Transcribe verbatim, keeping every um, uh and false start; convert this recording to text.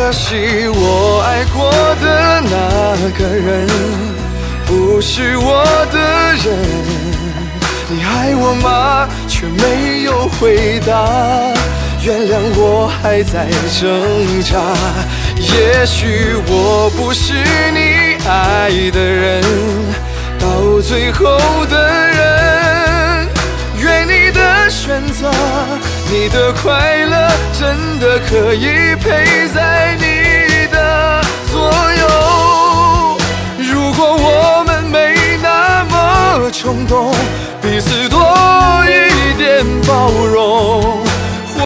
可惜我爱过的那个人不是我的人。你爱我吗？却没有回答。原谅我还在挣扎。也许我不是你爱的人，到最后的人。愿你的选择，你的快乐，真的可以陪在你